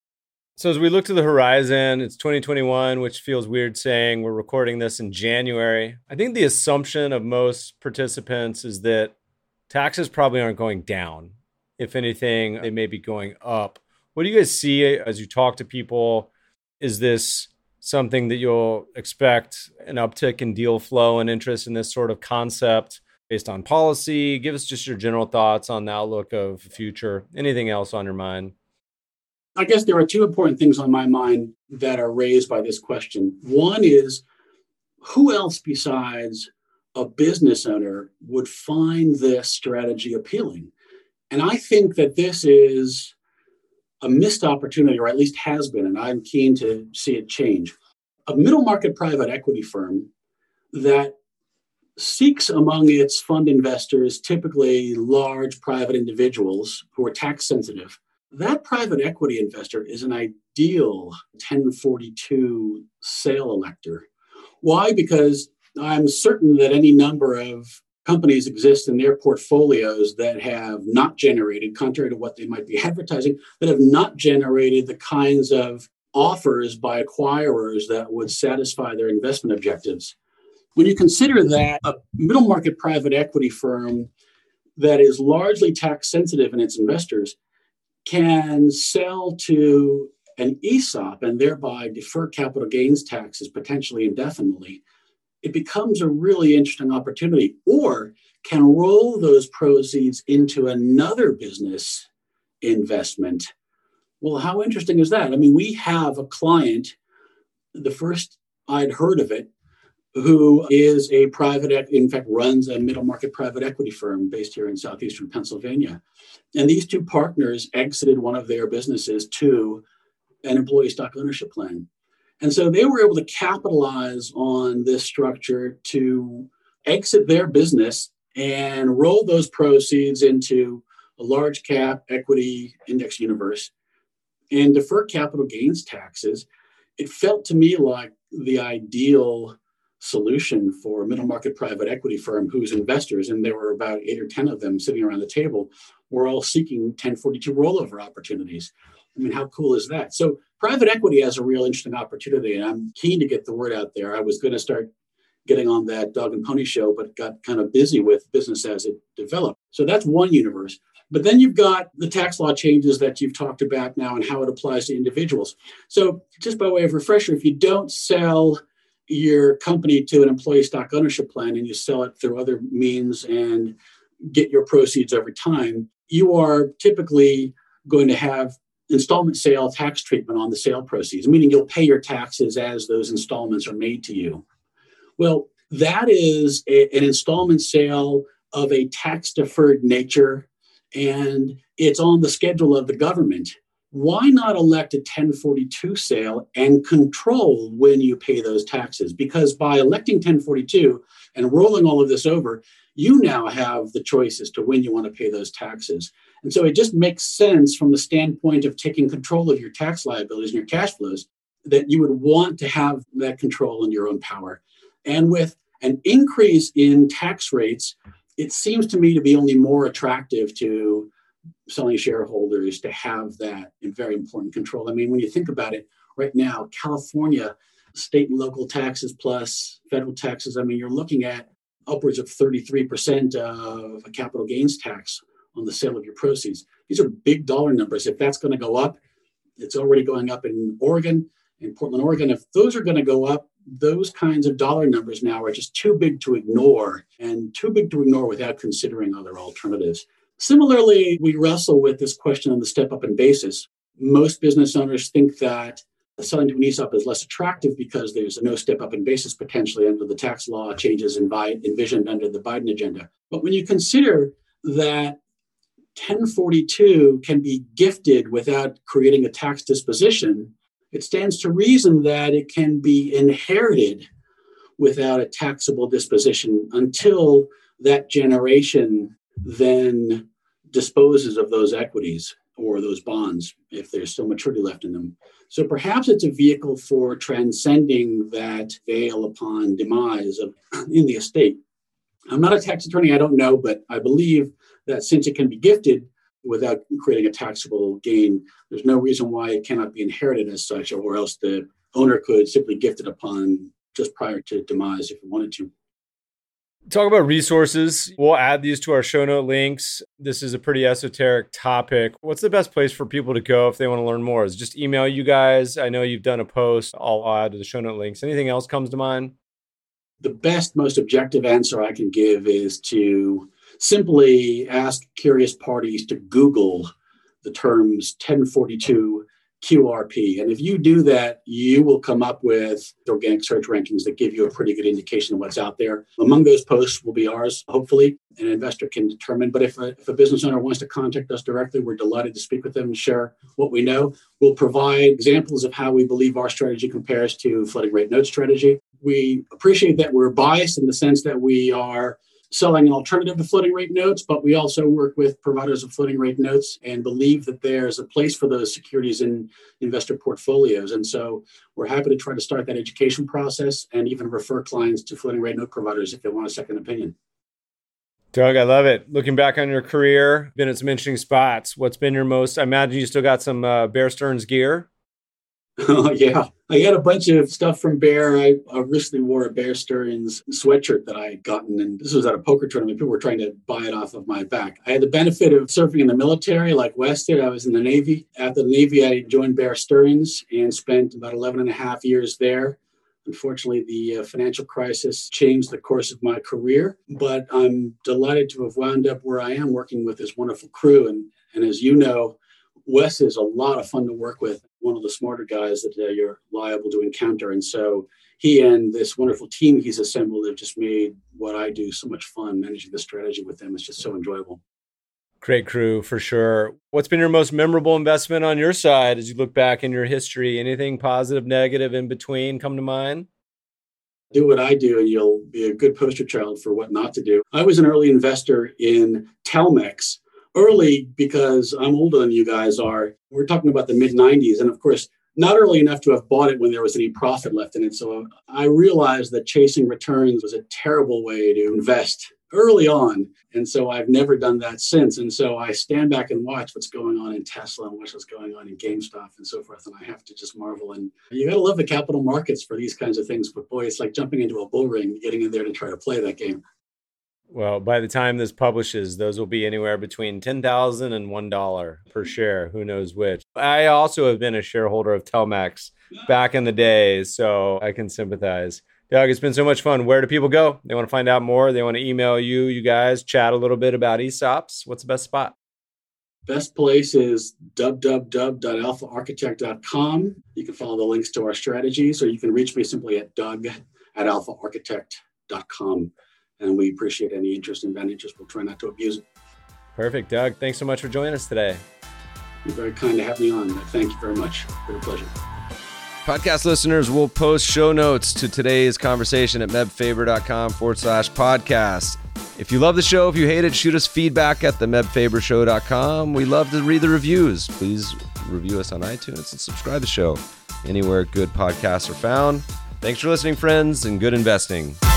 So as we look to the horizon, it's 2021, which feels weird saying we're recording this in January. I think the assumption of most participants is that taxes probably aren't going down. If anything, they may be going up. What do you guys see as you talk to people? Is this something that you'll expect an uptick in deal flow and interest in this sort of concept based on policy? Give us just your general thoughts on the outlook of the future. Anything else on your mind? I guess there are two important things on my mind that are raised by this question. One is, who else besides a business owner would find this strategy appealing? And I think that this is a missed opportunity, or at least has been, and I'm keen to see it change. A middle market private equity firm that seeks among its fund investors, typically large private individuals who are tax sensitive, that private equity investor is an ideal 1042 sale elector. Why? Because I'm certain that any number of companies exist in their portfolios that have not generated, contrary to what they might be advertising, that have not generated the kinds of offers by acquirers that would satisfy their investment objectives. When you consider that a middle market private equity firm that is largely tax sensitive in its investors can sell to an ESOP and thereby defer capital gains taxes potentially indefinitely, it becomes a really interesting opportunity, or can roll those proceeds into another business investment. Well, how interesting is that? I mean, we have a client, the first I'd heard of it, who is a in fact, runs a middle market private equity firm based here in southeastern Pennsylvania. And these two partners exited one of their businesses to an employee stock ownership plan. And so they were able to capitalize on this structure to exit their business and roll those proceeds into a large cap equity index universe and defer capital gains taxes. It felt to me like the ideal solution for a middle market private equity firm whose investors, and there were about 8 or 10 of them sitting around the table, were all seeking 1042 rollover opportunities. I mean, how cool is that? So private equity has a real interesting opportunity, and I'm keen to get the word out there. I was going to start getting on that dog and pony show, but got kind of busy with business as it developed. So that's one universe. But then you've got the tax law changes that you've talked about now and how it applies to individuals. So just by way of refresher, if you don't sell your company to an employee stock ownership plan and you sell it through other means and get your proceeds over time, you are typically going to have installment sale tax treatment on the sale proceeds, meaning you'll pay your taxes as those installments are made to you. Well, that is an installment sale of a tax-deferred nature, and it's on the schedule of the government. Why not elect a 1042 sale and control when you pay those taxes? Because by electing 1042 and rolling all of this over, you now have the choice as to when you want to pay those taxes. And so it just makes sense from the standpoint of taking control of your tax liabilities and your cash flows that you would want to have that control in your own power. And with an increase in tax rates, it seems to me to be only more attractive to selling shareholders to have that very important control. I mean, when you think about it, right now, California, state and local taxes plus federal taxes, I mean, you're looking at upwards of 33% of a capital gains tax on the sale of your proceeds. These are big dollar numbers. If that's going to go up, it's already going up in Oregon, in Portland, Oregon. If those are going to go up, those kinds of dollar numbers now are just too big to ignore, and too big to ignore without considering other alternatives. Similarly, we wrestle with this question on the step-up in basis. Most business owners think that selling to an ESOP is less attractive because there's no step-up in basis potentially under the tax law changes envisioned under the Biden agenda. But when you consider that 1042 can be gifted without creating a tax disposition, it stands to reason that it can be inherited without a taxable disposition until that generation then disposes of those equities or those bonds if there's still maturity left in them. So perhaps it's a vehicle for transcending that veil upon demise in the estate. I'm not a tax attorney, I don't know, but I believe that since it can be gifted without creating a taxable gain, there's no reason why it cannot be inherited as such, or else the owner could simply gift it upon just prior to demise if he wanted to. Talk about resources. We'll add these to our show note links. This is a pretty esoteric topic. What's the best place for people to go if they want to learn more? Is it just email you guys? I know you've done a post. I'll add to the show note links. Anything else comes to mind? The best, most objective answer I can give is to simply ask curious parties to Google the terms 1042 QRP. And if you do that, you will come up with organic search rankings that give you a pretty good indication of what's out there. Among those posts will be ours, hopefully, an investor can determine. But if a business owner wants to contact us directly, we're delighted to speak with them and share what we know. We'll provide examples of how we believe our strategy compares to floating rate note strategy. We appreciate that we're biased in the sense that we are selling an alternative to floating rate notes, but we also work with providers of floating rate notes and believe that there's a place for those securities in investor portfolios. And so we're happy to try to start that education process and even refer clients to floating rate note providers if they want a second opinion. Doug, I love it. Looking back on your career, been at some interesting spots. What's been your most, I imagine you still got some Bear Stearns gear? Oh, yeah. I had a bunch of stuff from Bear. I recently wore a Bear Stearns sweatshirt that I had gotten, and this was at a poker tournament. People were trying to buy it off of my back. I had the benefit of serving in the military like Wes did. I was in the Navy. After the Navy, I joined Bear Stearns and spent about 11 and a half years there. Unfortunately, the financial crisis changed the course of my career, but I'm delighted to have wound up where I am working with this wonderful crew. And as you know, Wes is a lot of fun to work with, one of the smarter guys that you're liable to encounter. And so he and this wonderful team he's assembled have just made what I do so much fun. Managing the strategy with them is just so enjoyable. Great crew, for sure. What's been your most memorable investment on your side as you look back in your history? Anything positive, negative, in between come to mind? Do what I do and you'll be a good poster child for what not to do. I was an early investor in Telmex. Early because I'm older than you guys are. We're talking about the mid-90s. And of course, not early enough to have bought it when there was any profit left in it. So I realized that chasing returns was a terrible way to invest early on. And so I've never done that since. And so I stand back and watch what's going on in Tesla and watch what's going on in GameStop and so forth. And I have to just marvel. And you got to love the capital markets for these kinds of things. But boy, it's like jumping into a bull ring, getting in there to try to play that game. Well, by the time this publishes, those will be anywhere between $10,000 and $1 per share. Who knows which? I also have been a shareholder of Telmex back in the day, so I can sympathize. Doug, it's been so much fun. Where do people go? They want to find out more. They want to email you guys, chat a little bit about ESOPs. What's the best spot? Best place is www.alphaarchitect.com. You can follow the links to our strategies, or you can reach me simply at doug@alphaarchitect.com. And we appreciate any interest in bad interest. We'll try not to abuse it. Perfect. Doug, thanks so much for joining us today. You're very kind to have me on. Thank you very much. It's been a pleasure. Podcast listeners will post show notes to today's conversation at mebfaber.com/podcast. If you love the show, if you hate it, shoot us feedback at themebfabershow.com. We love to read the reviews. Please review us on iTunes and subscribe to the show anywhere good podcasts are found. Thanks for listening, friends, and good investing.